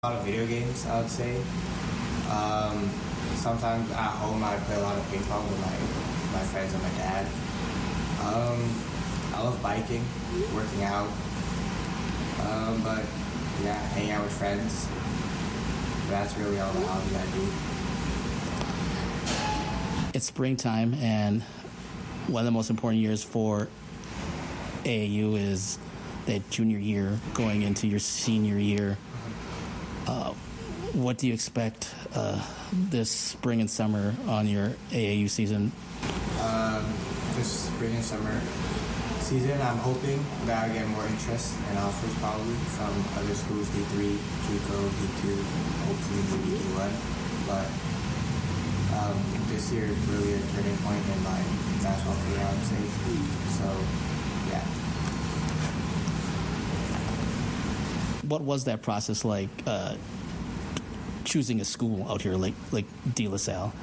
A lot of video games, I would say. Sometimes at home I play a lot of ping pong with my friends and my dad. I love biking, working out, but yeah, hanging out with friends. That's really all the hobby I do. It's springtime, and one of the most important years for AAU is that junior year going into your senior year. What do you expect this spring and summer on your AAU season? This spring and summer season, I'm hoping that I get more interest and offers probably from other schools, D3, JUCO, D2, hopefully maybe D1. But this year is really a turning point in my basketball career, I would say. So, yeah. What was that process like choosing a school out here like De La Salle?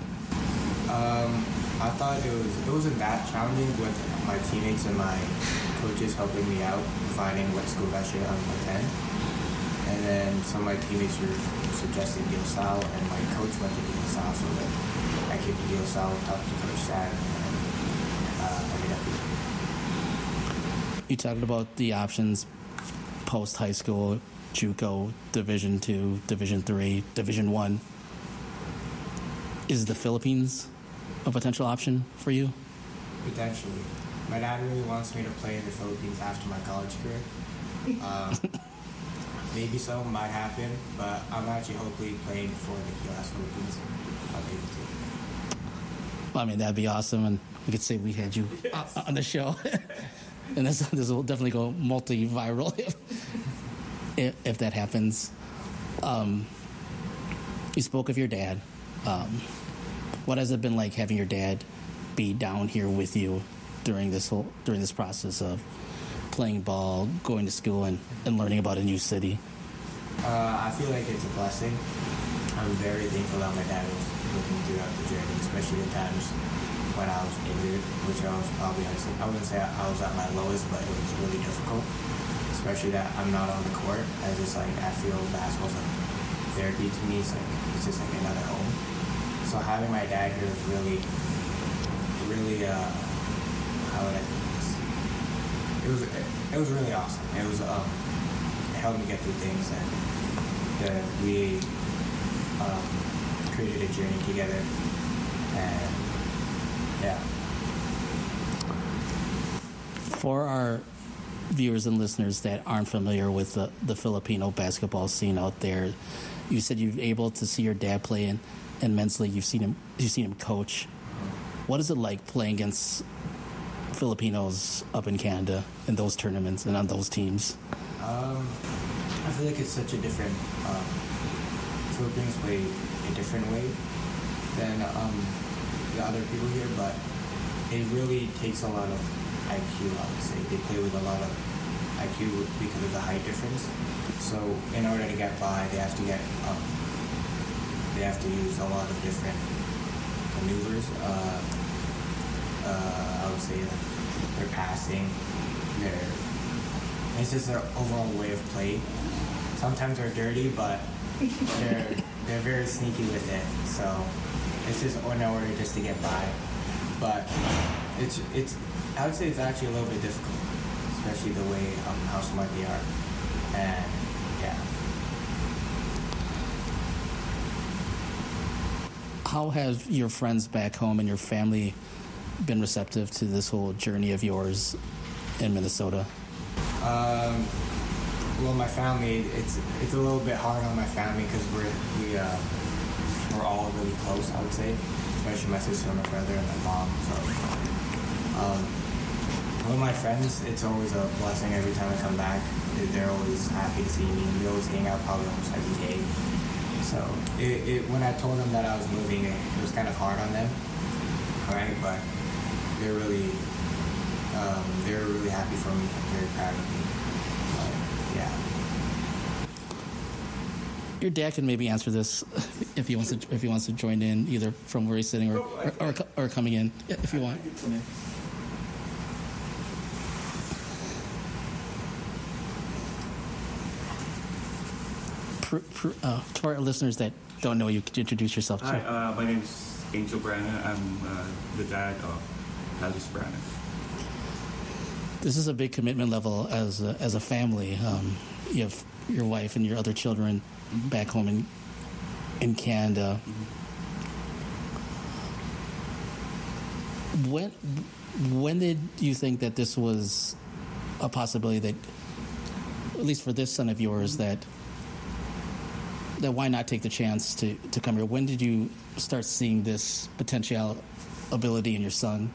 I thought it wasn't that challenging with my teammates and my coaches helping me out, finding what schools I should attend. And then some of my teammates were suggesting De La Salle, and my coach went to De La Salle, so that I came to De La Salle, talked to Coach Sad, and ended up here. You talked about the options post high school, JUCO, Division II, Division III, Division I. Is the Philippines a potential option for you? Potentially. My dad really wants me to play in the Philippines after my college career. Maybe so, might happen, but I'm actually hopefully playing for the Gilas Philippines. I'll be able to. Well, I mean, that'd be awesome, and we could say we had you on the show. And this will definitely go multi-viral if that happens. You spoke of your dad. What has it been like having your dad be down here with you during this process of playing ball, going to school, and learning about a new city? I feel like it's a blessing. I'm very thankful that my dad was with me throughout the journey, especially the times when I was injured, which I was probably, I wouldn't say I was at my lowest, but it was really difficult, especially that I'm not on the court. I feel basketball's like therapy to me. It's just like another home. So having my dad here is really, how would I put this? It was really awesome. It helped me get through things, and we created a journey together, and yeah. For our viewers and listeners that aren't familiar with the Filipino basketball scene out there, you said you've able to see your dad play in men's league. You've seen him coach. What is it like playing against Filipinos up in Canada in those tournaments and on those teams? I feel like it's such a different. Filipinos play a different way than the other people here, but it really takes a lot of IQ. I would say they play with a lot of IQ because of the height difference. So in order to get by, they have to use a lot of different maneuvers. I would say their passing, it's just their overall way of play. Sometimes they're dirty, but they're very sneaky with it. So it's just in order just to get by. But it's I would say it's actually a little bit difficult, especially the way how smart they are. And yeah. How have your friends back home and your family been receptive to this whole journey of yours in Minnesota? Well, my family, it's a little bit hard on my family because we're all really close, I would say, especially my sister, my brother, and my mom. So, with my friends, it's always a blessing every time I come back. They're always happy to see me. We always hang out probably almost every day. So, when I told them that I was moving, it was kind of hard on them, right? But they're really happy for me. Very proud of me. Yeah. Your dad can maybe answer this if he wants to join in, either from where he's sitting or coming in, if you want. to our listeners that don't know you, could you introduce yourself? Hi, my name is Angel Brana. I'm the dad of Alice Brana. This is a big commitment level as a family. You have your wife and your other children back home in Canada. When did you think that this was a possibility, that at least for this son of yours, that why not take the chance to come here? When did you start seeing this potential ability in your son?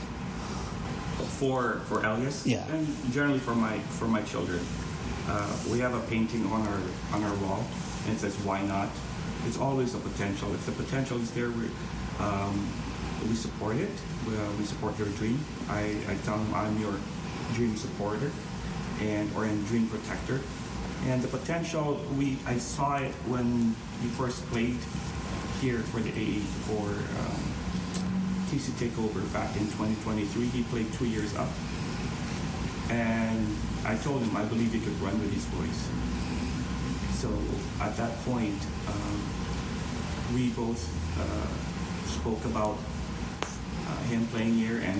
For Elias, yeah, and generally for my children, we have a painting on our wall, and it says "Why not?" It's always a potential. If the potential is there, we support it. We support their dream. I tell them I'm your dream supporter, or a dream protector. And the potential, I saw it when he first played here for the AA for TC Takeover back in 2023. He played 2 years up. And I told him I believe he could run with his boys. So at that point, we both spoke about him playing here, and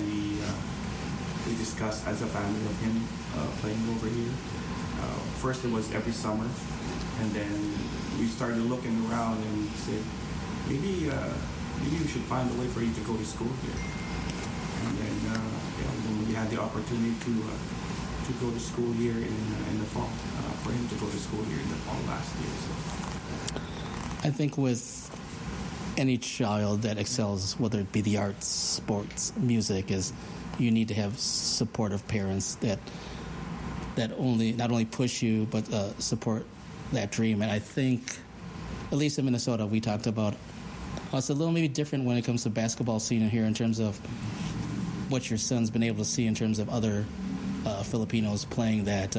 we discussed as a family of him playing over here. First it was every summer, and then we started looking around and said, maybe we should find a way for you to go to school here. And then, when we had the opportunity to go to school here in the fall, for him to go to school here in the fall last year. So. I think with any child that excels, whether it be the arts, sports, music, is you need to have supportive parents that not only push you but support that dream. And I think, at least in Minnesota, we talked about how it's a little maybe different when it comes to basketball scene here in terms of what your son's been able to see in terms of other Filipinos playing. That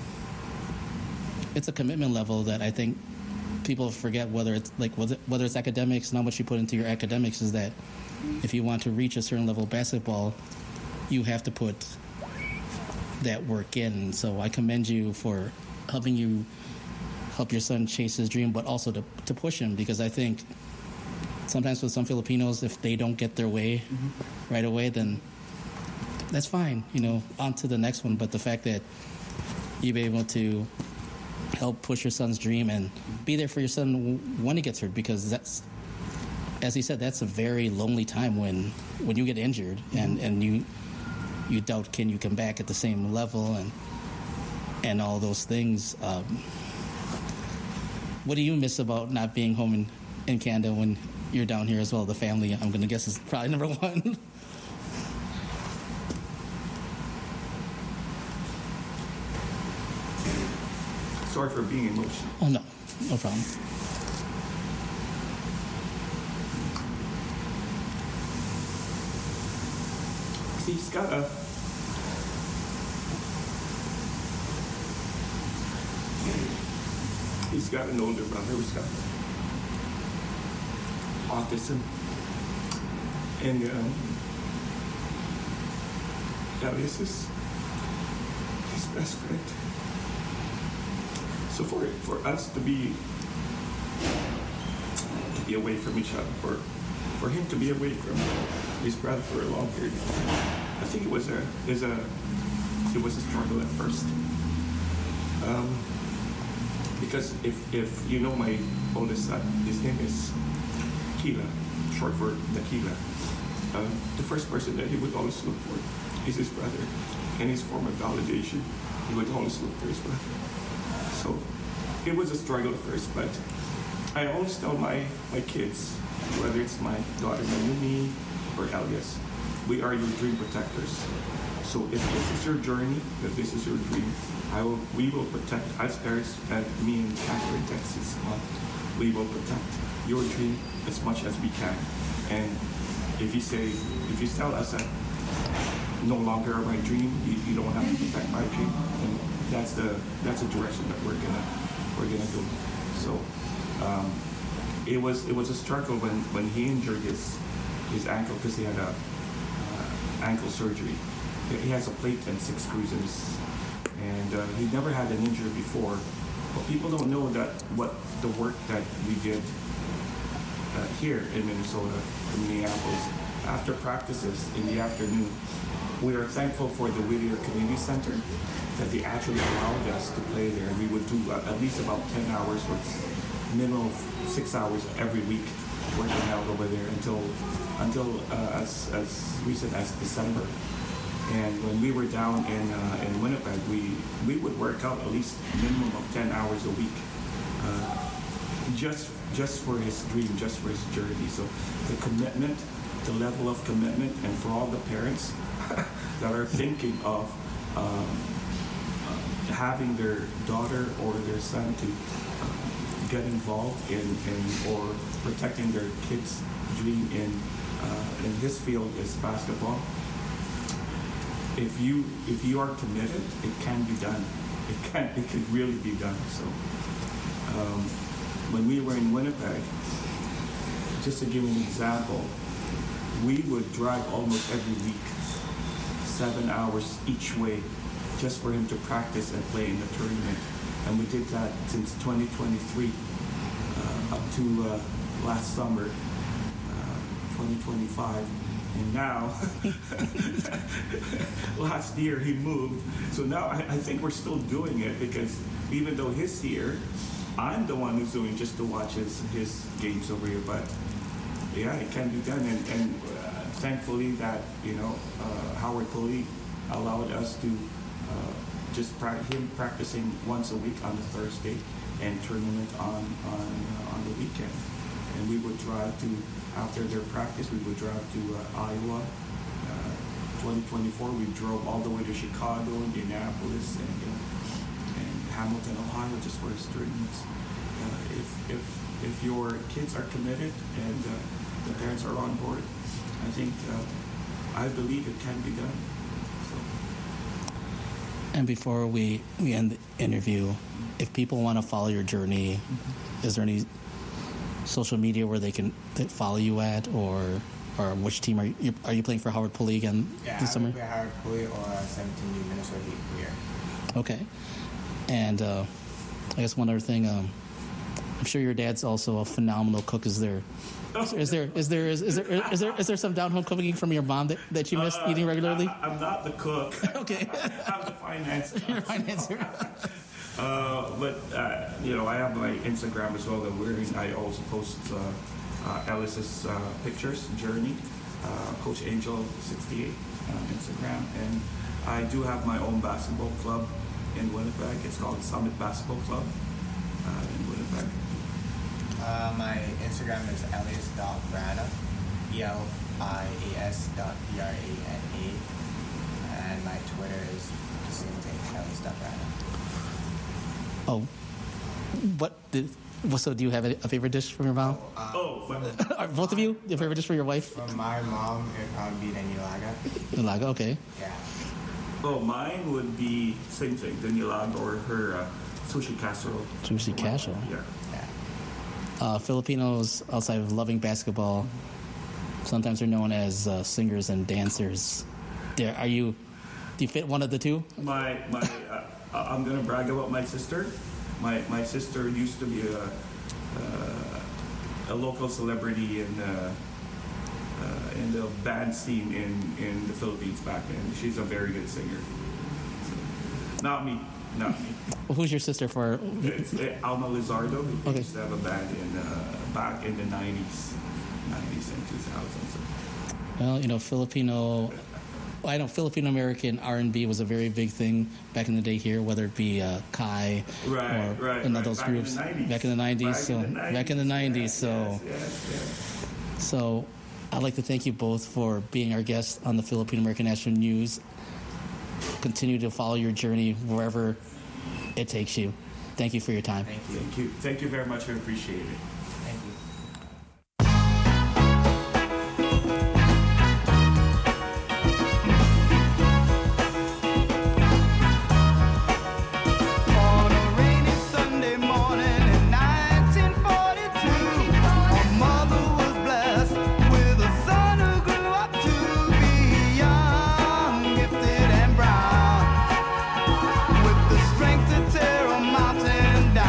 it's a commitment level that I think people forget, whether it's academics and how much you put into your academics, is that if you want to reach a certain level of basketball, you have to put that work in. So I commend you for help your son chase his dream, but also to push him, because I think sometimes with some Filipinos, if they don't get their way right away, then that's fine, on to the next one. But the fact that you've been able to help push your son's dream and be there for your son when he gets hurt, because that's, as he said, that's a very lonely time when you get injured and you doubt, can you come back at the same level and all those things. What do you miss about not being home in Canada when you're down here as well? The family, I'm going to guess, is probably number one. Sorry for being emotional. Oh, no problem. See, he's got an older brother who's got autism, and Elias is his best friend. So for us to be away from each other, for him to be away from his brother for a long period of time, I think it was a struggle at first. Because if you know my oldest son, his name is Kila, short for Nakila. The first person that he would always look for is his brother. And his form of validation, he would always look for his brother. So it was a struggle at first, but I always tell my kids, whether it's my daughter Mayumi or Elias, we are your dream protectors. So if this is your journey, if this is your dream, we will protect, as parents, and me and Catherine Texas, we will protect your dream as much as we can. And if you tell us that no longer my dream, you don't have to protect my dream, and that's the direction that we're gonna go. So it was a struggle when he injured his ankle, because he had a ankle surgery. He has a plate and 6 screws in his, and he never had an injury before, But people don't know that what the work that we did here in Minnesota, in Minneapolis, after practices in the afternoon. We are thankful for the Whittier Community Center that they actually allowed us to play there. We would do at least about 10 hours, or minimum of 6 hours every week, working out over there until as recent as December. And when we were down in Winnipeg, we would work out at least minimum of 10 hours a week, just for his dream, just for his journey. So the commitment, the level of commitment, and for all the parents that are thinking of having their daughter or their son to get involved in or protecting their kid's dream in his field is basketball. If you are committed, it can be done. It could really be done. So when we were in Winnipeg, just to give you an example, we would drive almost every week, 7 hours each way, just for him to practice and play in the tournament. And we did that since 2023 up to last summer, 2025. And now, last year he moved. So now I think we're still doing it, because even though he's here, I'm the one who's doing just to watch his games over here. But yeah, it can be done. And thankfully that, Howard Pulley allowed us to just him practicing once a week on a Thursday and tournament on the weekend. And we would drive to, after their practice, we would drive to Iowa. 2024, we drove all the way to Chicago, Indianapolis, and Hamilton, Ohio, just for his tournaments. If your kids are committed and the parents are on board, I believe it can be done. So. And before we end the interview, if people want to follow your journey, is there any social media where they can follow you at, or which team are you playing for? Howard Pulley again this summer? Yeah, Howard Pulley or 17U Minnesota Heat here. Okay. And I guess one other thing, I'm sure your dad's also a phenomenal cook. Is there some down home cooking from your mom that you miss eating regularly? I'm not the cook. Okay. I'm the financer. You're a financer. But I have my Instagram as well. I also post Ellis's pictures, journey, Coach Angel 68 on Instagram, and I do have my own basketball club in Winnipeg. It's called Summit Basketball Club in Winnipeg. My Instagram is Elias.Brana, ELIAS.BRANA, and my Twitter is the same thing, Elias.Brana. Oh, so do you have a favorite dish from your mom? Both of you? Your favorite dish for your wife? From my mom, it would probably be the Nilaga. Nilaga, okay. Yeah. Oh, mine would be same thing, the Nilaga or her sushi casserole. Sushi casserole? Yeah. Filipinos, outside of loving basketball, sometimes they're known as singers and dancers. Do you fit one of the two? I'm gonna brag about my sister. My sister used to be a local celebrity in the band scene in the Philippines back then. She's a very good singer. So, not me. Well, who's your sister for? It's Alma Lizardo. Who Okay. used to have a band back in the 90s and 2000s. Well, I know Filipino American R&B was a very big thing back in the day here, whether it be Kai or any of those groups back in the 90s. So I'd like to thank you both for being our guests on the Filipino American National News. Continue to follow your journey wherever it takes you. Thank you for your time. Thank you very much. I appreciate it. Thank you. Strength to tear a mountain down.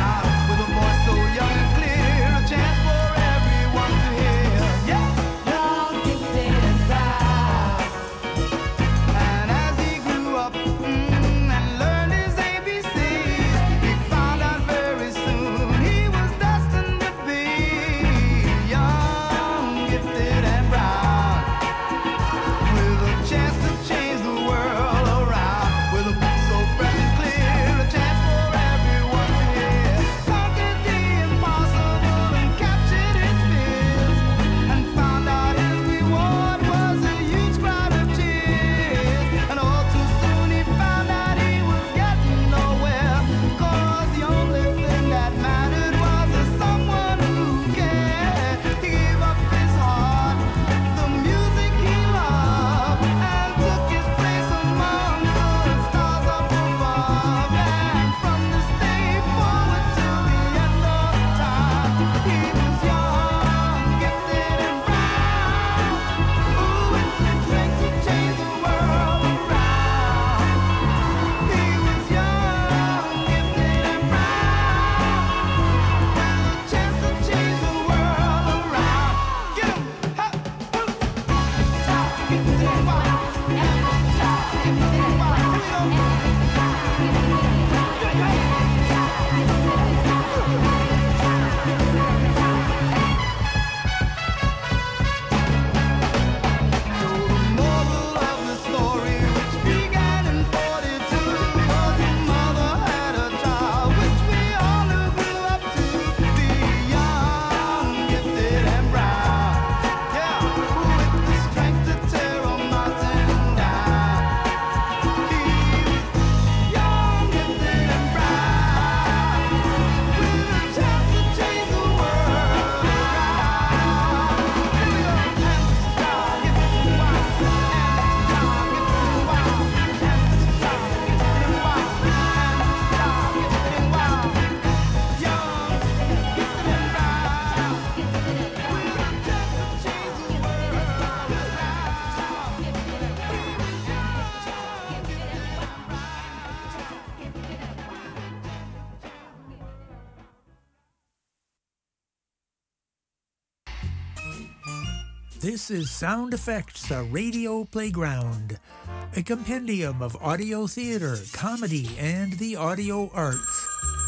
This is Sound Effects, a radio playground, a compendium of audio theater, comedy, and the audio arts.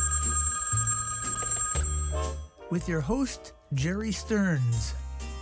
With your host, Jerry Stearns.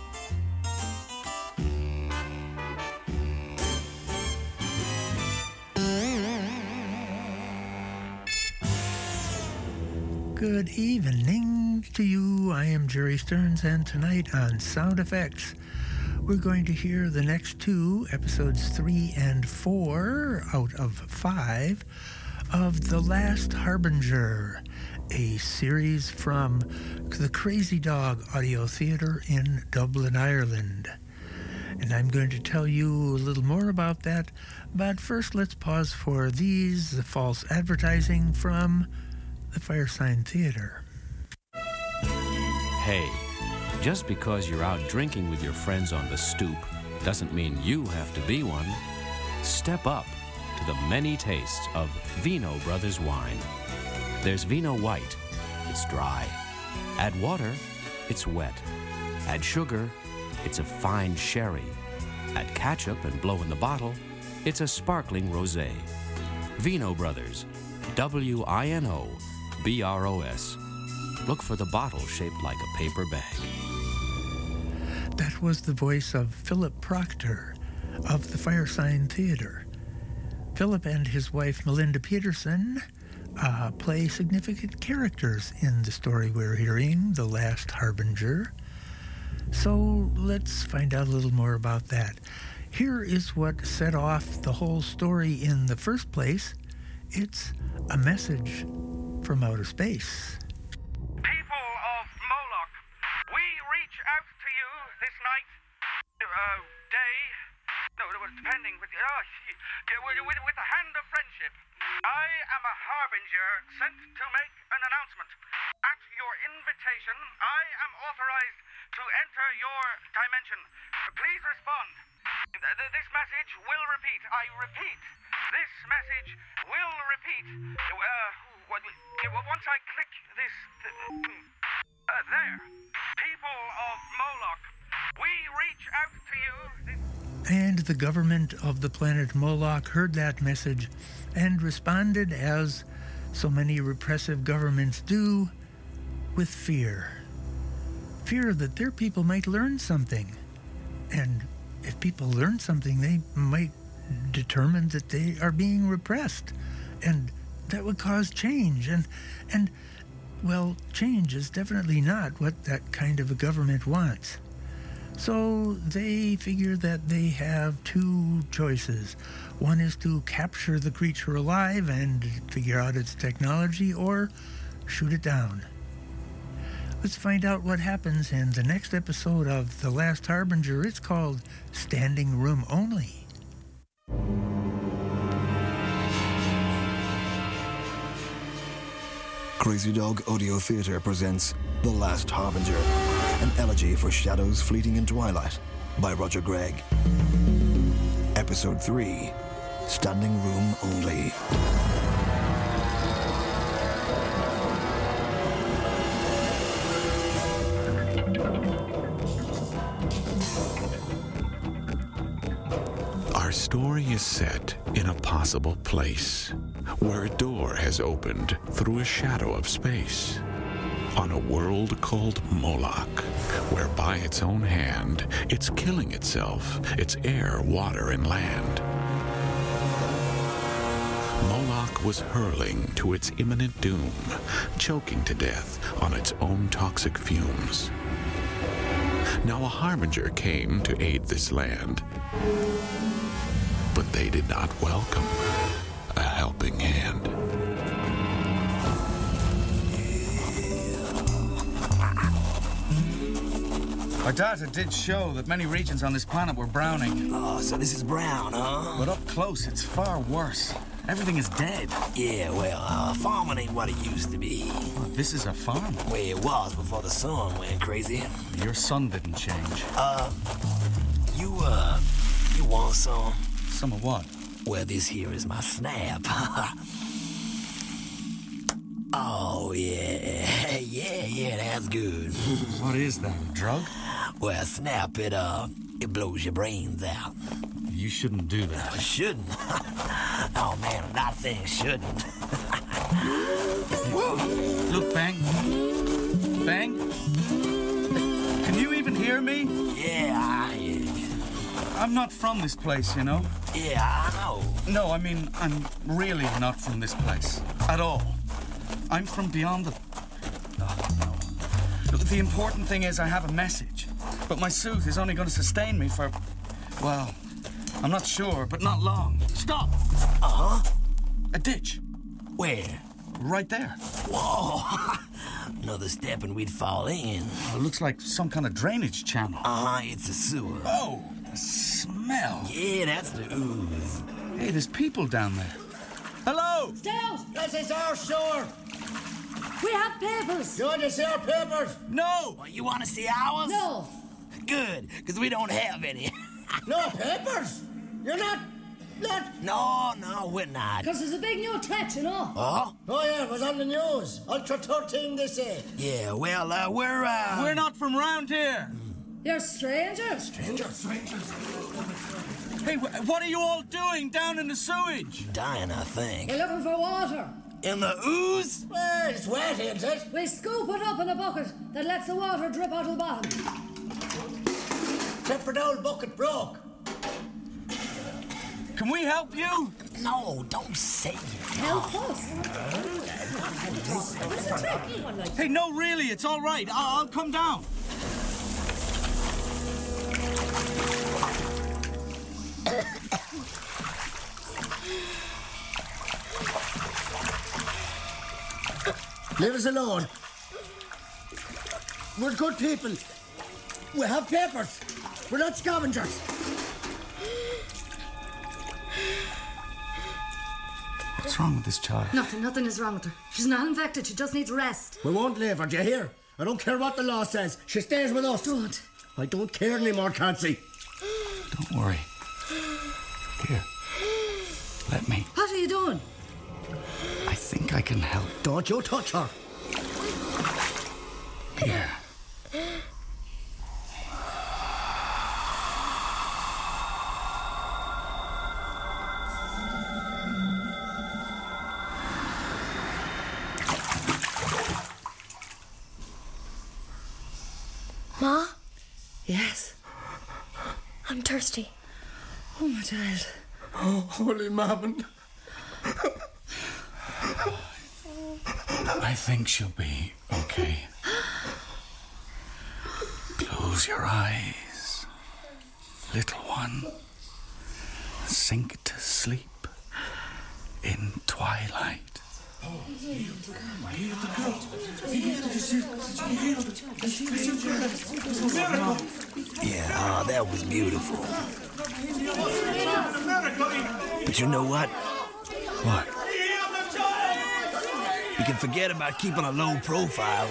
Good evening to you. I am Jerry Stearns, and tonight on Sound Effects, we're going to hear the next two, episodes 3 and 4 out of 5 of The Last Harbinger, a series from the Crazy Dog Audio Theatre in Dublin, Ireland. And I'm going to tell you a little more about that, but first let's pause for these false advertising from the Firesign Theatre. Hey, just because you're out drinking with your friends on the stoop doesn't mean you have to be one. Step up to the many tastes of Vino Brothers wine. There's Vino White, it's dry. Add water, it's wet. Add sugar, it's a fine sherry. Add ketchup and blow in the bottle, it's a sparkling rosé. Vino Brothers, WINOBROS. Look for the bottle shaped like a paper bag. That was the voice of Philip Proctor of the Firesign Theatre. Philip and his wife Melinda Peterson play significant characters in the story we're hearing, The Last Harbinger. So let's find out a little more about that. Here is what set off the whole story in the first place. It's a message from outer space. People of Moloch, we reach out to you this night, day, no, depending, with the hand of friendship. I am a harbinger sent to make an announcement. At your invitation, I am authorized to enter your dimension. Please respond. This message will repeat. I repeat. This message will repeat. Once I click this... there. People of Moloch, we reach out to you... And the government of the planet Moloch heard that message and responded, as so many repressive governments do, with fear. Fear that their people might learn something. And if people learn something, they might determine that they are being repressed. And that would cause change. And well, change is definitely not what that kind of a government wants. So they figure that they have two choices. One is to capture the creature alive and figure out its technology, or shoot it down. Let's find out what happens in the next episode of The Last Harbinger. It's called Standing Room Only. Crazy Dog Audio Theatre presents The Last Harbinger, an elegy for shadows fleeting in twilight by Roger Gregg. Episode 3, Standing Room Only. Our story is set in a possible place, where a door has opened through a shadow of space, on a world called Moloch, where by its own hand, it's killing itself, its air, water, and land. Moloch was hurling to its imminent doom, choking to death on its own toxic fumes. Now a harbinger came to aid this land, but they did not welcome a helping hand. Our data did show that many regions on this planet were browning. Oh, so this is brown, huh? But up close, it's far worse. Everything is dead. Yeah, well, farming ain't what it used to be. Well, this is a farm. Well, it was before the sun went crazy. Your sun didn't change. You want some? Some of what? Well, this here is my snap. Oh, yeah. Yeah, that's good. What is that, a drug? Well, snap, it blows your brains out. You shouldn't do that. Shouldn't? Oh, man, I'm not saying shouldn't. Look, Bang. Bang? Can you even hear me? Yeah, I hear you. I'm not from this place, you know? Yeah, I know. No, I mean, I'm really not from this place. At all. I'm from beyond the... Oh, no. Look, the important thing is I have a message. But my suit is only going to sustain me for... Well, I'm not sure, but not long. Stop! Uh-huh. A ditch. Where? Right there. Whoa! Another step and we'd fall in. It looks like some kind of drainage channel. Uh-huh, it's a sewer. Oh, the smell. Yeah, that's the ooze. Hey, there's people down there. Hello! Stay out! This is our shore. We have papers. You want to see our papers? No! Well, you want to see ours? No. Good, because we don't have any. No papers? You're not... No, we're not. Because there's a big new threat, you know. Oh? Oh, yeah, it was on the news. Ultra 13, they say. Yeah, well, we're We're not from round here. You're strangers. Strangers? Hey, what are you all doing down in the sewage? Dying, I think. We're looking for water. In the ooze? Well, it's wet, ain't it? We scoop it up in a bucket that lets the water drip out of the bottom. Except for the old bucket broke. Can we help you? No, don't say it. Help us. Hey, no, really, it's all right. I'll come down. Leave us alone. We're good people. We have papers. We're not scavengers. What's wrong with this child? Nothing is wrong with her. She's not infected. She just needs rest. We won't leave her, do you hear? I don't care what the law says. She stays with us. Don't. I don't care anymore, Cancy. Don't worry. Here. Let me. What are you doing? I think I can help. Don't you touch her. Here. Ma? Yes. I'm thirsty. Oh, my child. Oh, holy mammon. I think she'll be okay. Close your eyes, little one. Sink to sleep in twilight. Yeah, that was beautiful. But you know what? What? You can forget about keeping a low profile.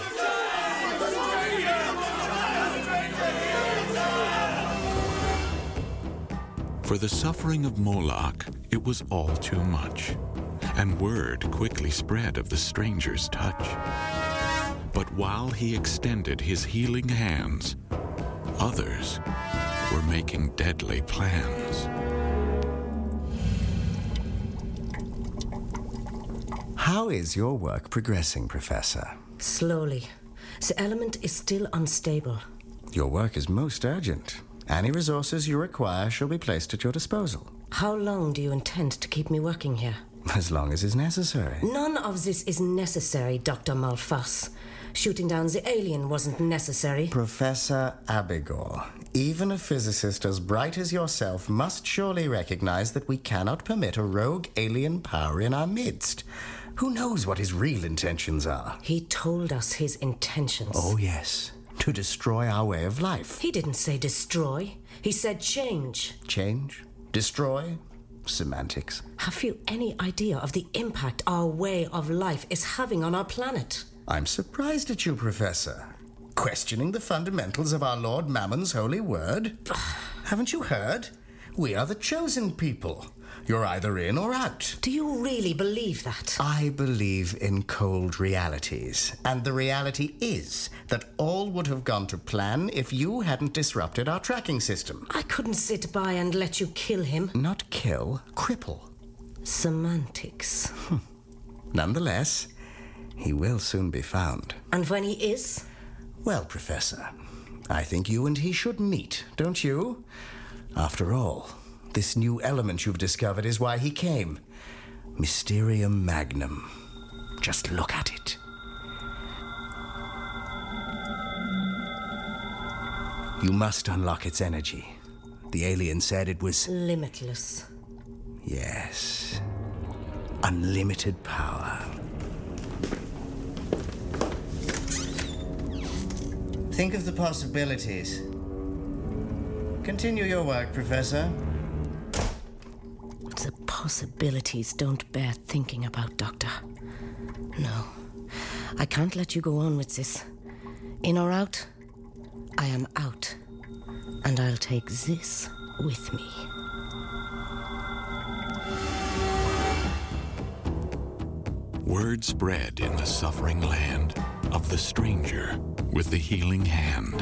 For the suffering of Moloch, it was all too much, and word quickly spread of the stranger's touch. But while he extended his healing hands, others were making deadly plans. How is your work progressing, Professor? Slowly. The element is still unstable. Your work is most urgent. Any resources you require shall be placed at your disposal. How long do you intend to keep me working here? As long as is necessary. None of this is necessary, Dr. Malphas. Shooting down the alien wasn't necessary. Professor Abigor, even a physicist as bright as yourself must surely recognize that we cannot permit a rogue alien power in our midst. Who knows what his real intentions are? He told us his intentions. Oh, yes. To destroy our way of life. He didn't say destroy. He said change. Change? Destroy? Semantics. Have you any idea of the impact our way of life is having on our planet? I'm surprised at you, Professor. Questioning the fundamentals of our Lord Mammon's holy word? Haven't you heard? We are the chosen people. You're either in or out. Do you really believe that? I believe in cold realities. And the reality is that all would have gone to plan if you hadn't disrupted our tracking system. I couldn't sit by and let you kill him. Not kill, cripple. Semantics. Nonetheless, he will soon be found. And when he is? Well, Professor, I think you and he should meet, don't you? After all, this new element you've discovered is why he came. Mysterium Magnum. Just look at it. You must unlock its energy. The alien said it was... limitless. Yes. Unlimited power. Think of the possibilities. Continue your work, Professor. The possibilities don't bear thinking about, Doctor. No, I can't let you go on with this. In or out, I am out. And I'll take this with me. Word spread in the suffering land of the stranger with the healing hand.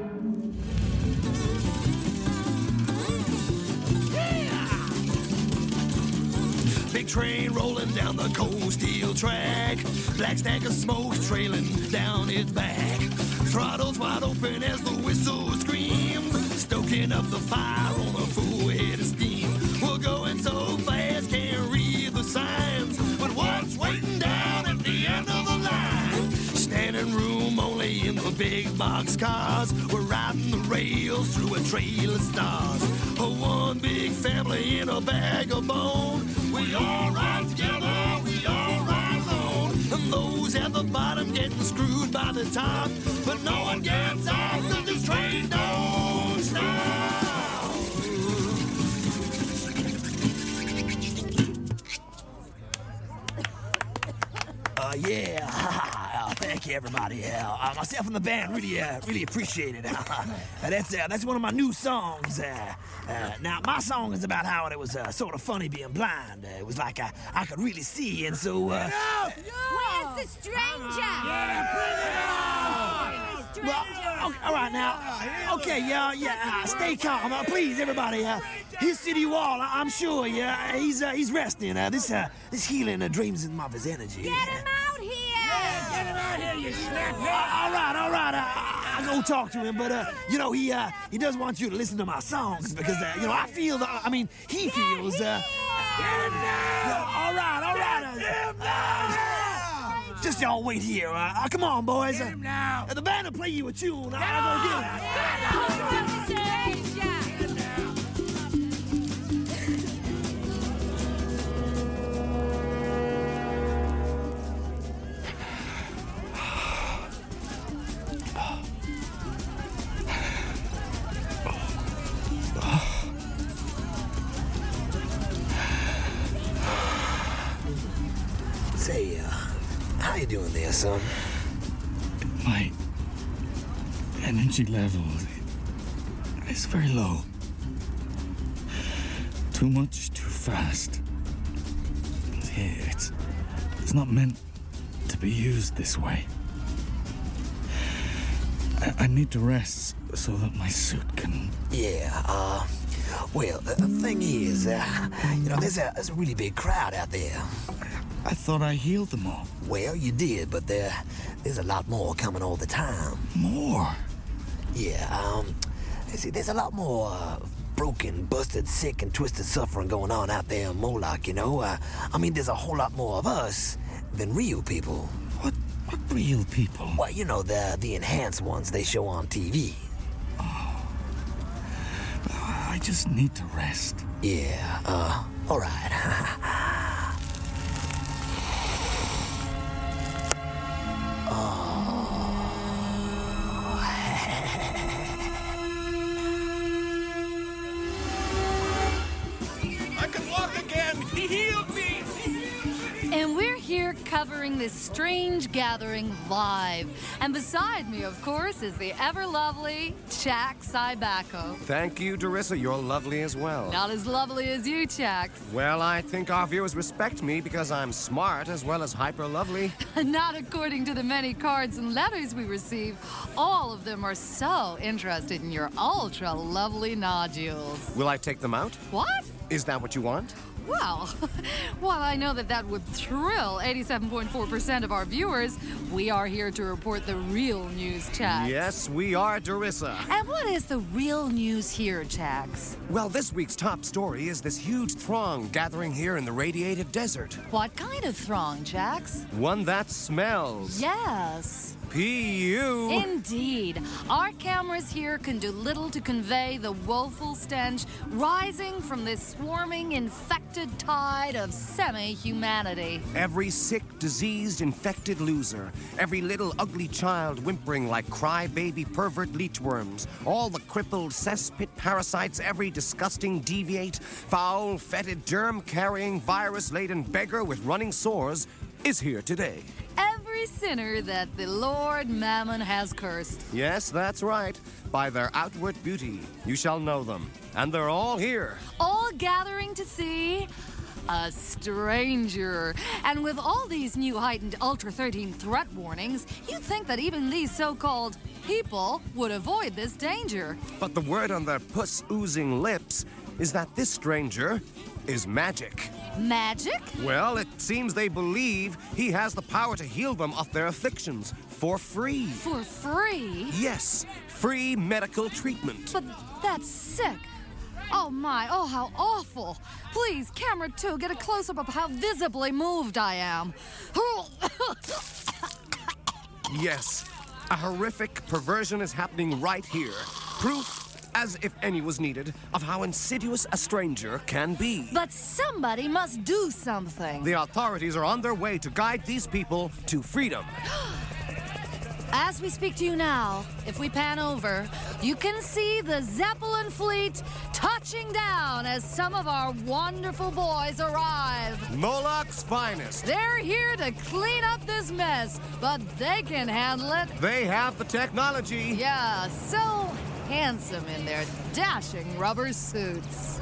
Big train rolling down the cold steel track. Black stack of smoke trailing down its back. Throttles wide open as the whistle screams, stoking up the fire on a full head of steam. We're going so fast, can't read the signs, but what's waiting down at the end of the line? Standing room only in the big box cars. We're riding the rails through a trail of stars. One big family in a bag of bone. We all ride together, we all ride alone. And those at the bottom getting screwed by the top. But no one gets off cause this train don't stop. Thank you, everybody. Myself and the band really appreciate it. That's one of my new songs. Now, my song is about how it was sort of funny being blind. It was like I could really see, and so... Where's the stranger? Yeah, bring it on! Well, okay, all right, now. Okay, stay calm. Please, everybody. His city wall, I'm sure, he's resting. This healing drains him of his energy. Get him out here! Yeah, get him out here, you snaphead! All right. I'll go talk to him, but, he does want you to listen to my songs because, I feel, he feels, Get him down! All right. Get him down! Just y'all wait here. Come on, boys. Get him now. The band will play you a tune. I'll go get him. Say, how you doing there, son? My energy level is very low. Too much, too fast. It's not meant to be used this way. I need to rest so that my suit can... Yeah, well, the thing is, there's a really big crowd out there. I thought I healed them all. Well, you did, but there's a lot more coming all the time. More? Yeah, see, there's a lot more broken, busted, sick, and twisted suffering going on out there in Moloch, there's a whole lot more of us than real people. What real people? Well, the enhanced ones they show on TV. Oh. I just need to rest. Yeah, all right. And we're here covering this strange gathering live. And beside me, of course, is the ever-lovely Chax Cybaco. Thank you, Darissa. You're lovely as well. Not as lovely as you, Chax. Well, I think our viewers respect me because I'm smart as well as hyper-lovely. Not according to the many cards and letters we receive. All of them are so interested in your ultra-lovely nodules. Will I take them out? What? Is that what you want? Well, while I know that would thrill 87.4% of our viewers, we are here to report the real news, Chax. Yes, we are, Darissa. And what is the real news here, Chax? Well, this week's top story is this huge throng gathering here in the radiated desert. What kind of throng, Chax? One that smells. Yes. P.U. Indeed. Our cameras here can do little to convey the woeful stench rising from this swarming, infected tide of semi-humanity. Every sick, diseased, infected loser. Every little ugly child whimpering like crybaby pervert leechworms. All the crippled cesspit parasites, every disgusting, deviate, foul, fetid, germ-carrying, virus-laden beggar with running sores is here today. Every sinner that the Lord Mammon has cursed. Yes, that's right. By their outward beauty, you shall know them. And they're all here. All gathering to see a stranger. And with all these new heightened Ultra 13 threat warnings, you'd think that even these so-called people would avoid this danger. But the word on their puss-oozing lips is that this stranger is magic. Magic? Well, it seems they believe he has the power to heal them of their afflictions for free. For free? Yes, free medical treatment. But that's sick. Oh my, oh how awful. Please, camera 2, get a close-up of how visibly moved I am. Yes, a horrific perversion is happening right here. Proof, as if any was needed, of how insidious a stranger can be. But somebody must do something. The authorities are on their way to guide these people to freedom. As we speak to you now, if we pan over, you can see the Zeppelin fleet touching down as some of our wonderful boys arrive. Moloch's finest. They're here to clean up this mess, but they can handle it. They have the technology. Yeah, so handsome in their dashing rubber suits.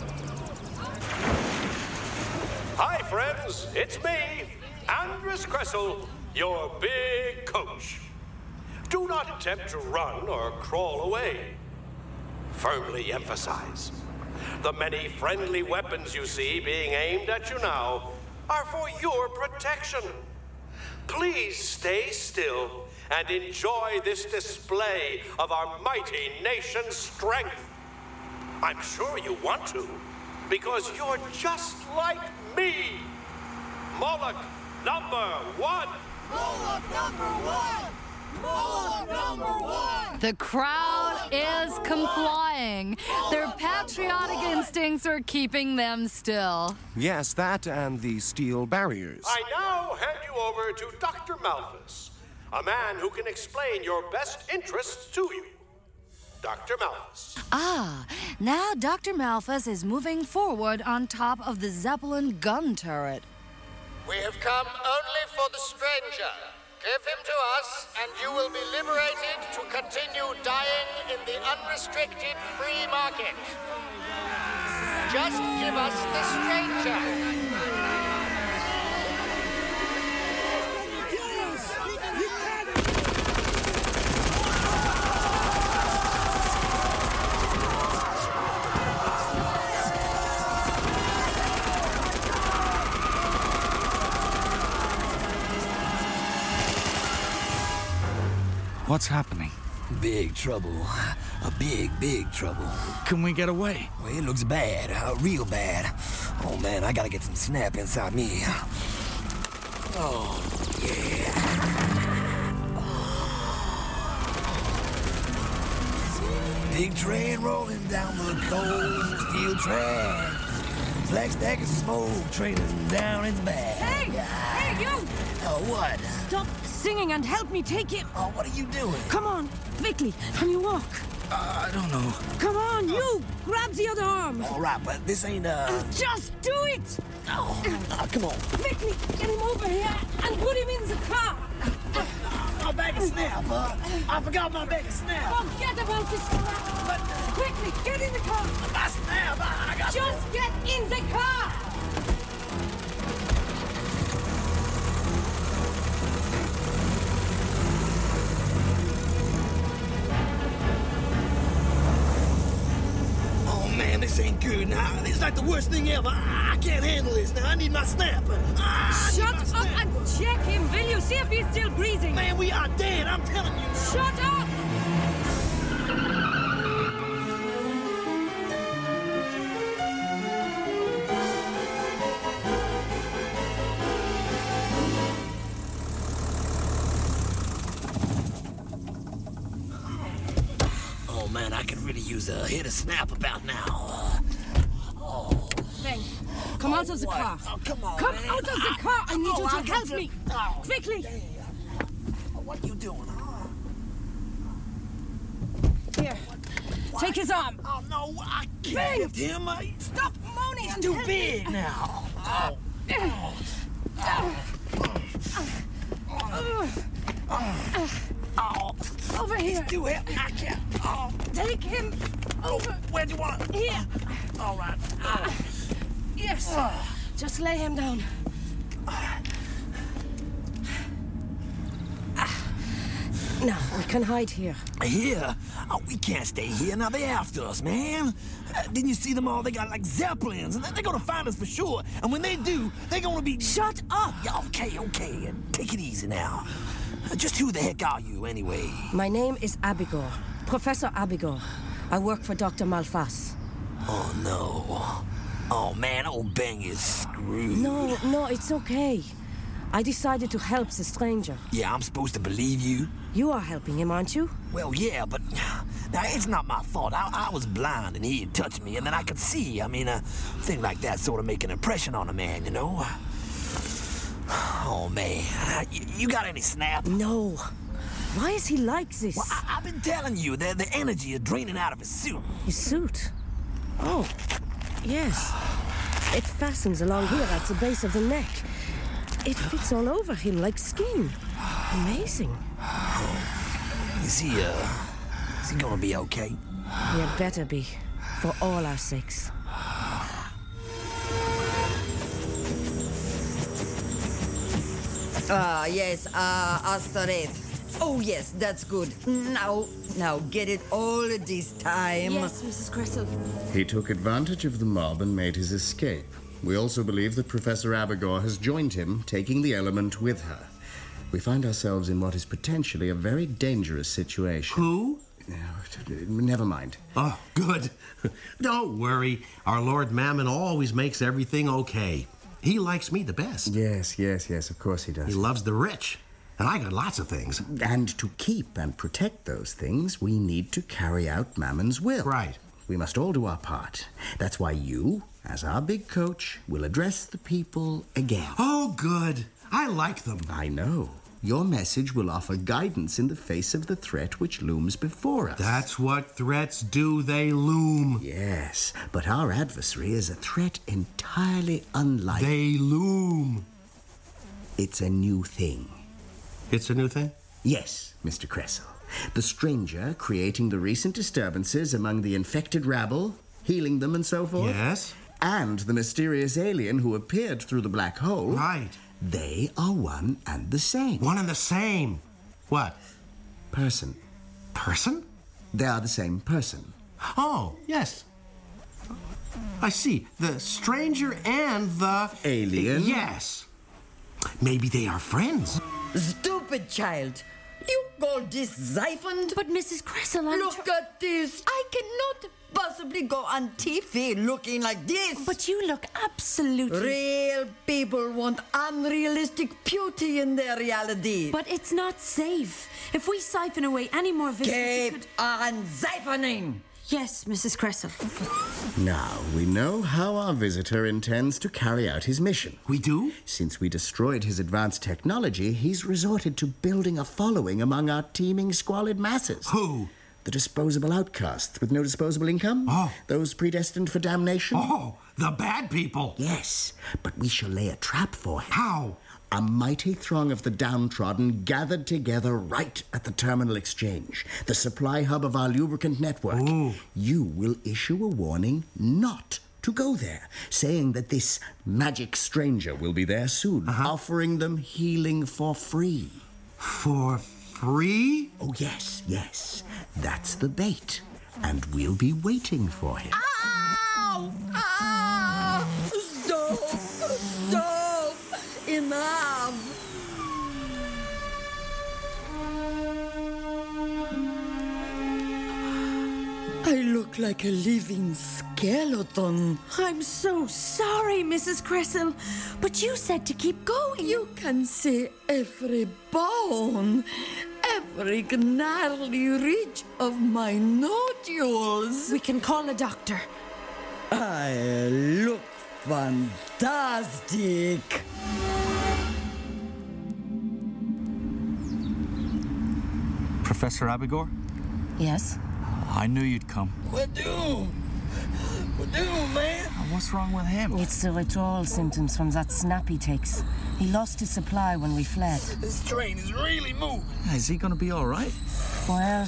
Hi, friends. It's me, Andres Kressel, your big coach. Do not attempt to run or crawl away. Firmly emphasize. The many friendly weapons you see being aimed at you now are for your protection. Please stay still and enjoy this display of our mighty nation's strength. I'm sure you want to, because you're just like me. Moloch #1. Moloch #1. Moloch #1. The crowd is complying. Their patriotic instincts are keeping them still. Yes, that and the steel barriers. I now hand you over to Dr. Malthus, a man who can explain your best interests to you. Dr. Malthus. Ah, now Dr. Malthus is moving forward on top of the Zeppelin gun turret. We have come only for the stranger. Give him to us, and you will be liberated to continue dying in the unrestricted free market. Just give us the stranger. What's happening? Big trouble. A big trouble. Can we get away? Well, it looks bad. Real bad. Oh, man, I gotta get some snap inside me. Oh, yeah. Big train rolling down the cold steel track. Black stack of smoke trailing down its back. Hey! Hey, you! Oh, what? Stop singing and help me take him. Oh, what are you doing? Come on, quickly. Can you walk? I don't know. Come on, you! Grab the other arm! All right, but this ain't, Just do it! come on. Quickly, get him over here and put him in the car! My bag of snap, I forgot my bag of snap. Forget about this snap! Quickly, get in the car! My snap, I got Just get in the car! Oh, man, this ain't good now. This is like the worst thing ever. I can't handle this now. I need my snap. Shut up and check him, will you? See if he's still breathing. Man, we are dead, I'm telling you. Shut up! Oh, man, I could really use a hit of snap about now. Ben, come out of the car. Oh, come on, Come man. out of the car. I need you I to help got me. Oh, Quickly. What are you doing? Here. Take his arm. Oh, no, I can't Ben, lift him. Stop moaning. He's and too help big me. now. Over here. He's too heavy. I can't. Oh. Take him over. Where do you want? Here. All right. Yes. Just lay him down. Now, we can hide here. Here? Oh, we can't stay here. Now, they're after us, man. Didn't you see them all? They got, like, zeppelins, and they're gonna find us for sure. And when they do, they're gonna be... Shut up! Yeah, okay. Take it easy now. Just who the heck are you, anyway? My name is Abigor. Professor Abigor. I work for Dr. Malfas. Oh, no. Oh, man, old Bang is screwed. No, it's okay. I decided to help the stranger. Yeah, I'm supposed to believe you? You are helping him, aren't you? Well, yeah, but... Now, it's not my fault. I was blind and he had touched me, and then I could see. I mean, a thing like that sort of make an impression on a man, you know? Oh, man. You got any snap? No. Why is he like this? Well, I've been telling you, the energy is draining out of his suit. His suit? Oh, yes. It fastens along here at the base of the neck. It fits all over him like skin. Amazing. Is he gonna be okay? He had better be, for all our sakes. Yes, Astoret. Oh, yes, that's good. Now, get it all this time. Yes, Mrs. Cressel. He took advantage of the mob and made his escape. We also believe that Professor Abigor has joined him, taking the element with her. We find ourselves in what is potentially a very dangerous situation. Who? Never mind. Oh, good. Don't worry. Our Lord Mammon always makes everything okay. He likes me the best. Yes, of course he does. He loves the rich. And I got lots of things. And to keep and protect those things, we need to carry out Mammon's will. Right. We must all do our part. That's why you, as our big coach, will address the people again. Oh, good. I like them. I know. Your message will offer guidance in the face of the threat which looms before us. That's what threats do. They loom. Yes, but our adversary is a threat entirely unlike... They loom. It's a new thing. It's a new thing? Yes, Mr. Cressel. The stranger creating the recent disturbances among the infected rabble, healing them and so forth. Yes. And the mysterious alien who appeared through the black hole. Right. They are one and the same. One and the same. What? Person. Person? They are the same person. Oh, yes. I see. The stranger and the... alien? Yes. Maybe they are friends. Stupid child. You call this siphoned? But Mrs. Cressel, Look at this. I cannot possibly go on TV looking like this. But you look absolutely... Real people want unrealistic beauty in their reality. But it's not safe. If we siphon away any more visitors... Keep on siphoning. Yes, Mrs. Cressel. Now, we know how our visitor intends to carry out his mission. We do? Since we destroyed his advanced technology, he's resorted to building a following among our teeming squalid masses. Who? The disposable outcasts with no disposable income? Oh. Those predestined for damnation? Oh, the bad people. Yes, but we shall lay a trap for him. How? A mighty throng of the downtrodden gathered together right at the terminal exchange, the supply hub of our lubricant network. Ooh. You will issue a warning not to go there, saying that this magic stranger will be there soon, offering them healing for free. For free? Oh, yes, yes. That's the bait. And we'll be waiting for him. Ow! Ow! Stop! Stop! Enough! I look like a living skeleton. I'm so sorry, Mrs. Cressel, but you said to keep going. You can see every bone, every gnarly ridge of my nodules. We can call a doctor. I look fantastic. Professor Abigor? Yes? I knew you'd come. We're doomed. We're doomed, man. What's wrong with him? It's the withdrawal symptoms from that snap he takes. He lost his supply when we fled. This train is really moving. Is he gonna be all right? Well...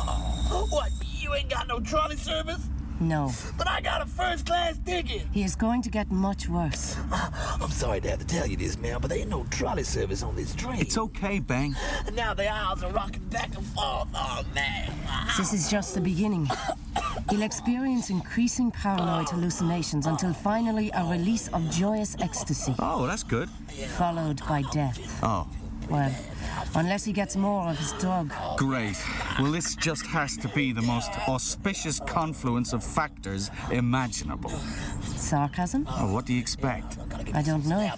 What, you ain't got no trolley service? No. But I got a first-class ticket. He is going to get much worse. I'm sorry to have to tell you this, man, but there ain't no trolley service on this train. It's okay, Bang. And now the aisles are rocking back and forth. Oh, man. This is just the beginning. He'll experience increasing paranoid hallucinations until finally a release of joyous ecstasy. Oh, that's good. Followed by death. Oh. Well, unless he gets more of his drug. Great. Well, this just has to be the most auspicious confluence of factors imaginable. Sarcasm? Oh, what do you expect? I don't know.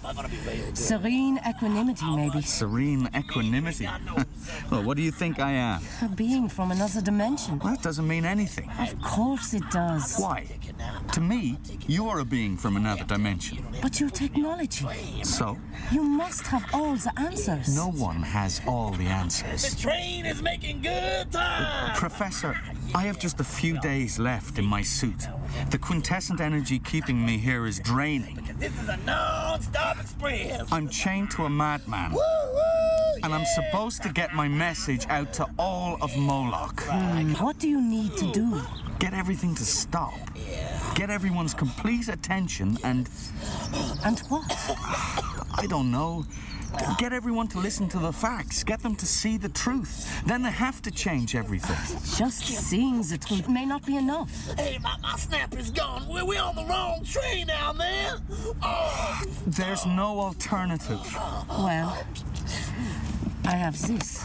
Serene equanimity, maybe. Serene equanimity? Well, what do you think I am? A being from another dimension. Well, that doesn't mean anything. Of course it does. Why? To me, you're a being from another dimension. But your technology. So? You must have all the answers. No one has all the answers. This train is making good time. Professor, I have just a few days left in my suit. The quintessent energy keeping me here is draining. This is a non-stop express. I'm chained to a madman. And I'm supposed to get my message out to all of Moloch. What do you need to do? Get everything to stop. Get everyone's complete attention and... And what? I don't know. Get everyone to listen to the facts. Get them to see the truth. Then they have to change everything. Just seeing the truth may not be enough. Hey, my snapper's gone. We're on the wrong train now, man. Oh. There's no alternative. Well, I have this.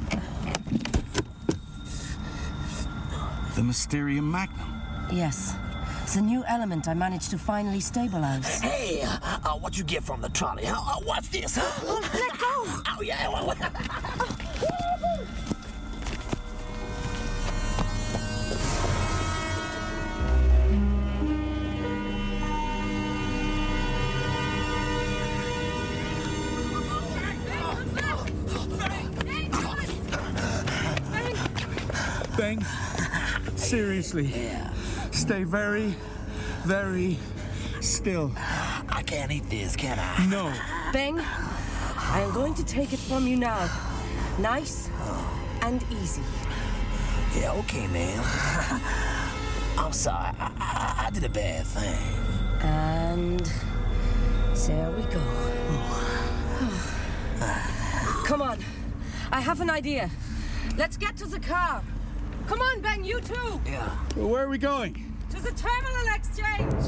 The Mysterium Magnum. Yes. It's a new element I managed to finally stabilize. Hey, what you get from the trolley? What's this? Oh, let go! Oh, yeah. Bang. Seriously. Yeah. Stay very, very still. I can't eat this, can I? No. Bang, I am going to take it from you now. Nice and easy. Yeah, okay, man. I'm sorry. I did a bad thing. And there we go. Come on. I have an idea. Let's get to the car. Come on, Bang, you too. Yeah. Well, where are we going? To the terminal exchange.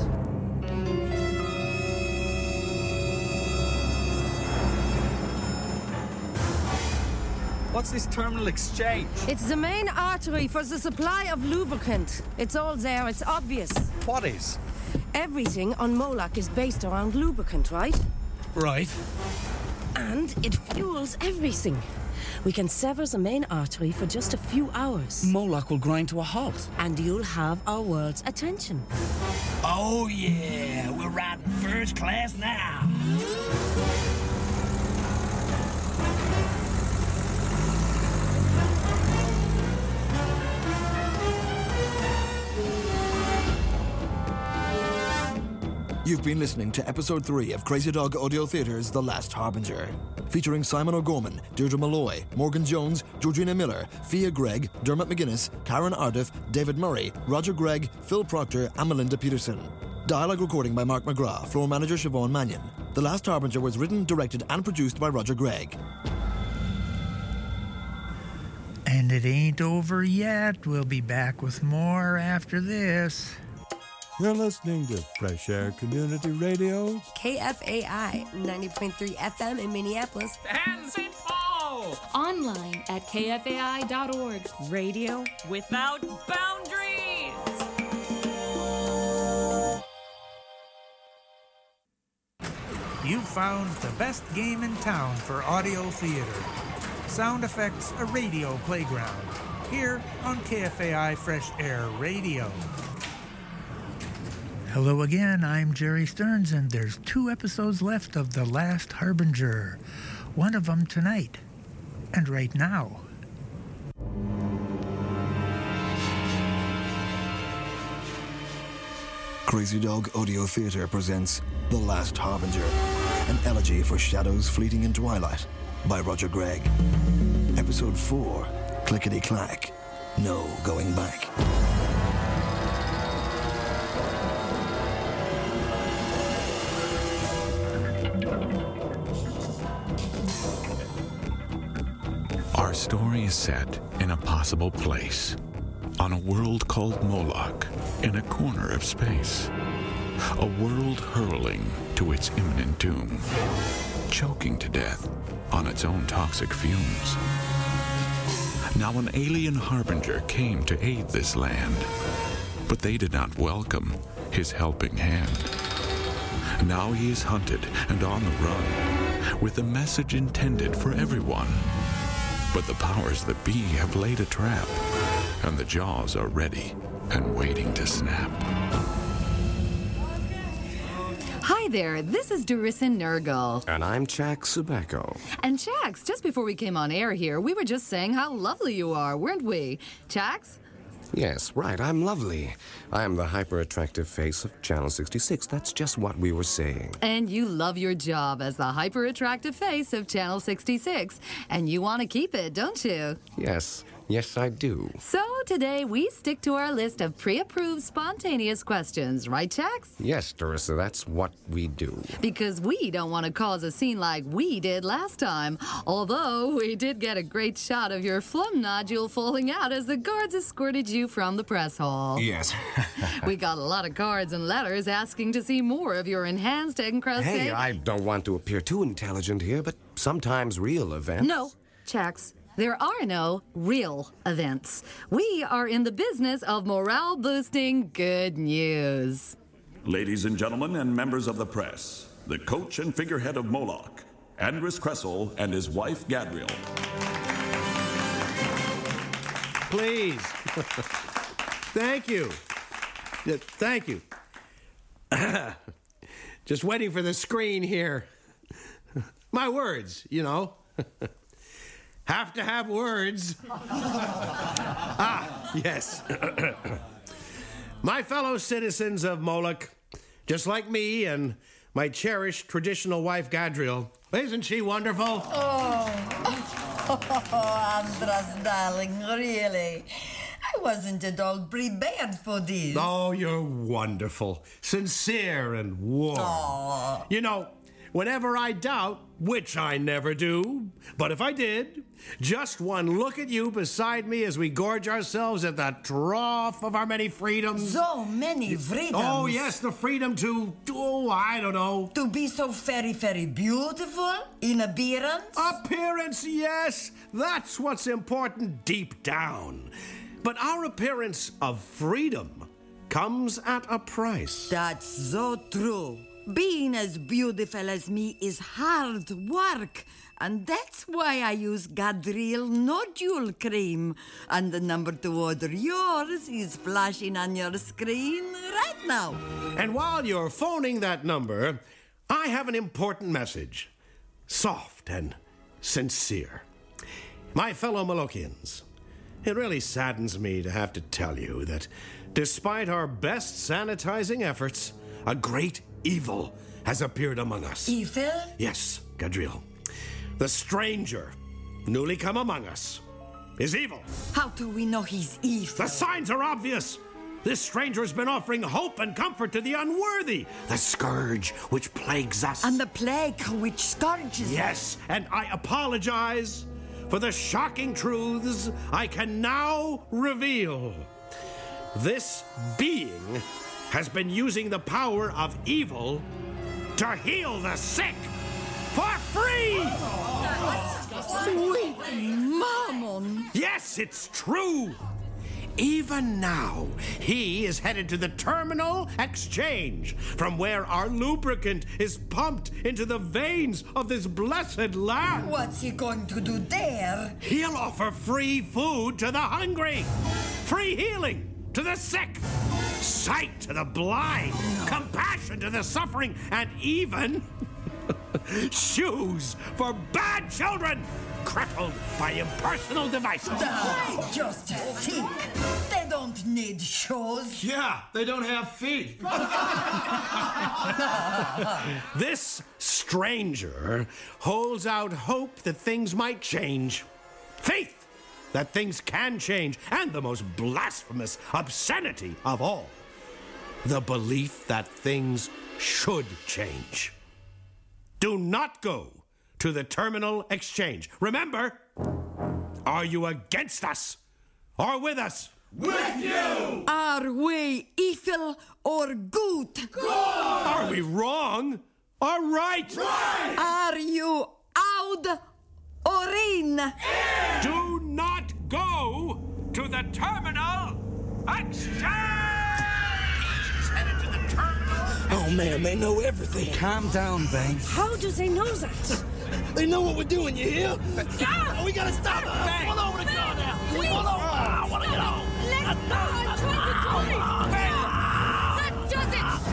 What's this terminal exchange? It's the main artery for the supply of lubricant. It's all there, it's obvious. What is? Everything on Moloch is based around lubricant, right? Right. And it fuels everything. We can sever the main artery for just a few hours. Moloch will grind to a halt. And you'll have our world's attention. Oh, yeah. We're riding first class now. You've been listening to Episode 3 of Crazy Dog Audio Theatre's The Last Harbinger, featuring Simon O'Gorman, Deirdre Malloy, Morgan Jones, Georgina Miller, Fia Gregg, Dermot McGuinness, Karen Ardiff, David Murray, Roger Gregg, Phil Proctor, and Melinda Peterson. Dialogue recording by Mark McGrath, floor manager Siobhan Mannion. The Last Harbinger was written, directed, and produced by Roger Gregg. And it ain't over yet. We'll be back with more after this. You're listening to Fresh Air Community Radio. KFAI 90.3 FM in Minneapolis. And St. Paul. Online at kfai.org. Radio without boundaries. You found the best game in town for audio theater. Sound Effects, a radio playground. Here on KFAI Fresh Air Radio. Hello again, I'm Jerry Stearns, and there's 2 episodes left of The Last Harbinger. One of them tonight, and right now. Crazy Dog Audio Theatre presents The Last Harbinger, an elegy for shadows fleeting in twilight, by Roger Gregg. Episode 4, Clickety Clack, No Going Back. Our story is set in a possible place, on a world called Moloch, in a corner of space. A world hurling to its imminent doom, choking to death on its own toxic fumes. Now an alien harbinger came to aid this land, but they did not welcome his helping hand. Now he is hunted and on the run, with a message intended for everyone. But the powers that be have laid a trap, and the jaws are ready and waiting to snap. Hi there, this is Durisin Nurgle. And I'm Chak Subeko. And Chax, just before we came on air here, we were just saying how lovely you are, weren't we? Chax? Yes, right, I'm lovely. I am the hyper-attractive face of Channel 66. That's just what we were saying. And you love your job as the hyper-attractive face of Channel 66. And you want to keep it, don't you? Yes, I do. So today we stick to our list of pre-approved spontaneous questions, right, Chax? Yes, Durissa, that's what we do. Because we don't want to cause a scene like we did last time. Although we did get a great shot of your phlegm nodule falling out as the guards escorted you from the press hall. Yes. We got a lot of cards and letters asking to see more of your enhanced encrusted... Hey, I don't want to appear too intelligent here, but sometimes real events... No, Chax. There are no real events. We are in the business of morale-boosting good news. Ladies and gentlemen and members of the press, the coach and figurehead of Moloch, Andris Kressel and his wife Gadriel. Please. Thank you. Thank you. Just waiting for the screen here. My words, you know. Have to have words. Yes. My fellow citizens of Moloch, just like me and my cherished traditional wife Gadriel, isn't she wonderful? Andras, darling, really? I wasn't at all prepared for this. Oh, you're wonderful, sincere and warm. Aww. You know, whenever I doubt, which I never do, but if I did, just one look at you beside me as we gorge ourselves at the trough of our many freedoms. So many freedoms. Oh, yes, the freedom to, I don't know. To be so very, very beautiful in appearance? Appearance, yes. That's what's important deep down. But our appearance of freedom comes at a price. That's so true. Being as beautiful as me is hard work, and that's why I use Gadriel Nodule Cream. And the number to order yours is flashing on your screen right now. And while you're phoning that number, I have an important message. Soft and sincere. My fellow Molochians, it really saddens me to have to tell you that despite our best sanitizing efforts, a great evil has appeared among us. Evil? Yes, Gadriel. The stranger, newly come among us, is evil. How do we know he's evil? The signs are obvious. This stranger has been offering hope and comfort to the unworthy. The scourge which plagues us. And the plague which scourges us. Yes, and I apologize for the shocking truths I can now reveal. This being has been using the power of evil to heal the sick for free! Sweet Mammon! Yes, it's true! Even now, he is headed to the Terminal Exchange, from where our lubricant is pumped into the veins of this blessed land. What's he going to do there? He'll offer free food to the hungry, free healing to the sick, sight to the blind, compassion to the suffering, and even shoes for bad children crippled by impersonal devices. That's just sick. They don't need shoes. Yeah, they don't have feet. This stranger holds out hope that things might change. Faith that things can change. And the most blasphemous obscenity of all, the belief that things should change. Do not go to the Terminal Exchange. Remember, are you against us or with us? With you! Are we evil or good? Good! Are we wrong or right? Right! Are you out or in? Do not go to the Terminal Exchange! Oh, man, they know everything. Calm down, Bang. How do they know that? They know what we're doing, you hear? Oh, we gotta stop it. Bang. Pull over the car now. Please. Pull over. I wanna get on. Let's go. I'm trying to do it. Bang. That does it.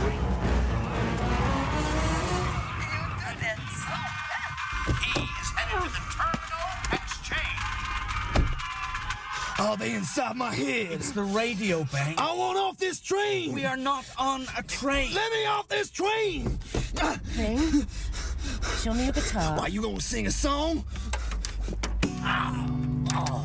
He's headed to the Terminal Exchange. Oh, they inside my head. It's the radio, Bang. I want off this train. We are not on a train. Let me off this train. Bang, show me your guitar. Why, you gonna sing a song? Oh.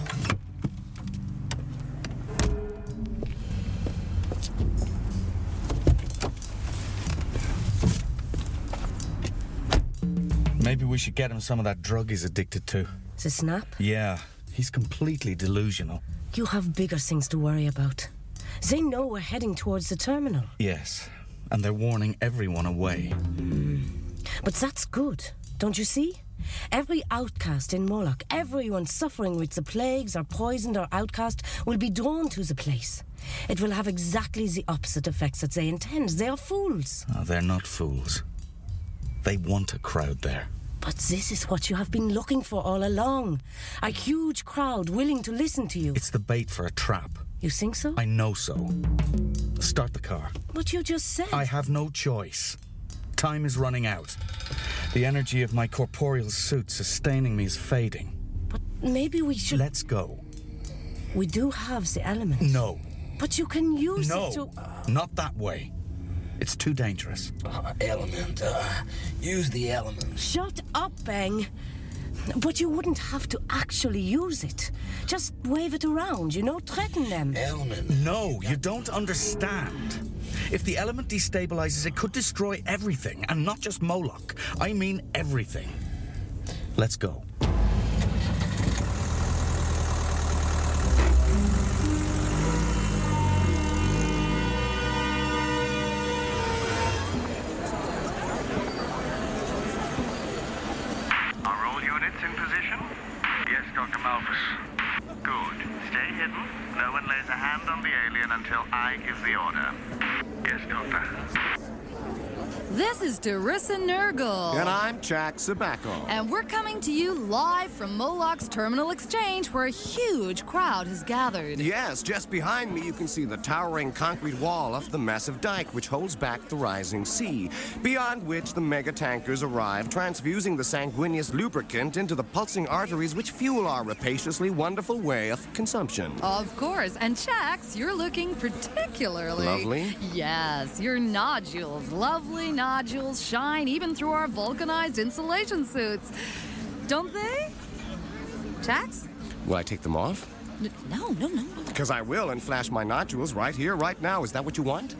Maybe we should get him some of that drug he's addicted to. The snap? Yeah, he's completely delusional. You have bigger things to worry about. They know we're heading towards the terminal. Yes, and they're warning everyone away. But that's good, don't you see? Every outcast in Moloch, everyone suffering with the plagues or poisoned or outcast, will be drawn to the place. It will have exactly the opposite effects that they intend. They are fools. Oh, they're not fools. They want a crowd there. But this is what you have been looking for all along. A huge crowd willing to listen to you. It's the bait for a trap. You think so? I know so. Start the car. But you just said... I have no choice. Time is running out. The energy of my corporeal suit sustaining me is fading. But maybe we should... Let's go. We do have the element. No. But you can use no, it to... not that way. It's too dangerous. Element. Use the element. Shut up, Bang. But you wouldn't have to actually use it. Just wave it around, you know, threaten them. Element. No, you don't understand. If the element destabilizes, it could destroy everything, and not just Moloch. I mean everything. Let's go. Are all units in position? Yes, Dr. Malthus. Good. Stay hidden. No one lays a hand on the alien until I give the order. Yes, Doctor. This is Darissa Nurgle. And I'm Jack Sabacco. And we're coming to you live from Moloch's Terminal Exchange, where a huge crowd has gathered. Yes, just behind me you can see the towering concrete wall of the massive dike which holds back the rising sea, beyond which the mega tankers arrive, transfusing the sanguineous lubricant into the pulsing arteries which fuel our rapaciously wonderful way of consumption. Of course, and Chax, you're looking particularly... Lovely? Yes, your nodules, lovely nodules shine even through our vulcanized insulation suits. Don't they? Jax? Will I take them off? No. Because I will, and flash my nodules right here, right now. Is that what you want?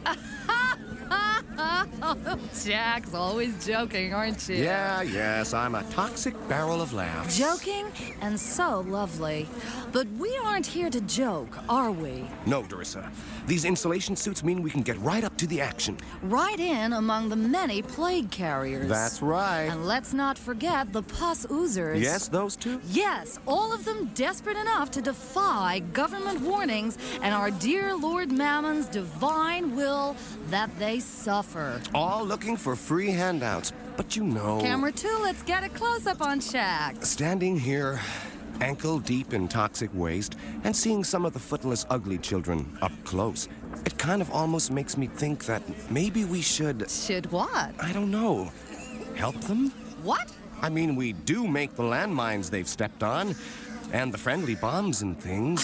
Jack's always joking, aren't you? Yeah, yes, I'm a toxic barrel of laughs. Joking and so lovely. But we aren't here to joke, are we? No, Darissa. These insulation suits mean we can get right up to the action. Right in among the many plague carriers. That's right. And let's not forget the pus oozers. Yes, those two? Yes, all of them desperate enough to defy government warnings and our dear Lord Mammon's divine will that they suffer. All looking for free handouts, but you know... Camera 2, let's get a close-up on Shax. Standing here, ankle deep in toxic waste, and seeing some of the footless, ugly children up close, it kind of almost makes me think that maybe we should... Should what? I don't know. Help them? What? I mean, we do make the landmines they've stepped on, and the friendly bombs and things.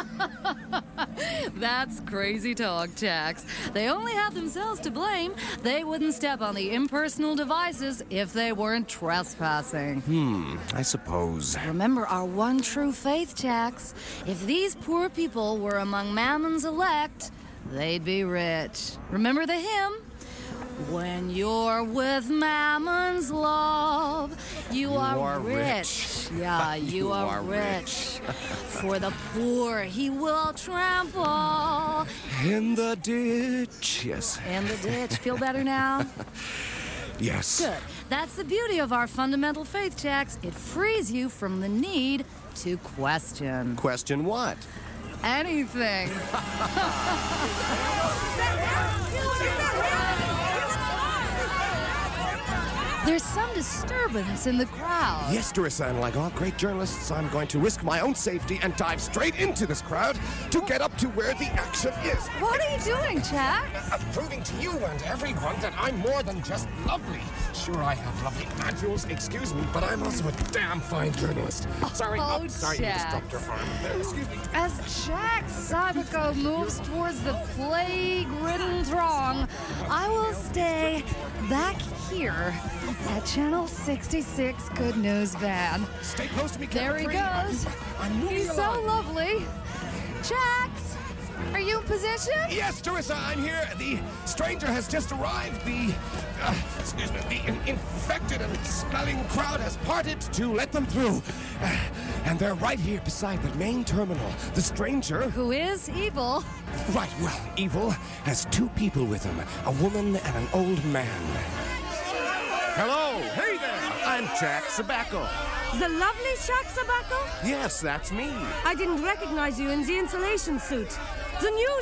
That's crazy talk, Jax. They only have themselves to blame. They wouldn't step on the impersonal devices if they weren't trespassing. I suppose. Remember our one true faith, Jax. If these poor people were among Mammon's elect, they'd be rich. Remember the hymn? When you're with Mammon's love, you are rich. Yeah, you are rich. For the poor he will trample. In the ditch, yes. In the ditch. Feel better now? Yes. Good. That's the beauty of our fundamental faith, Jax. It frees you from the need to question. Question what? Anything. There's some disturbance in the crowd. Yes, Darissa, and like all great journalists, I'm going to risk my own safety and dive straight into this crowd to get up to where the action is. What are you doing, Jack? I'm proving to you and everyone that I'm more than just lovely. Sure, I have lovely nodules, excuse me, but I'm also a damn fine journalist. Sorry, sorry, Jack. to disrupt your arm there. Excuse me. As Jack Sabico moves towards the plague-ridden throng, I will stay back here at Channel 66 Good News Van. Stay close to me, There he goes. He's so lovely. Jax, are you in position? Yes, Darissa, I'm here. The stranger has just arrived. The infected and smelling crowd has parted to let them through. And they're right here beside the main terminal. The stranger... Who is evil. Right, well, evil has two people with him, a woman and an old man. Hello, hey there, I'm Jack Sabaco. The lovely Jack Sabaco? Yes, that's me. I didn't recognize you in the insulation suit. The new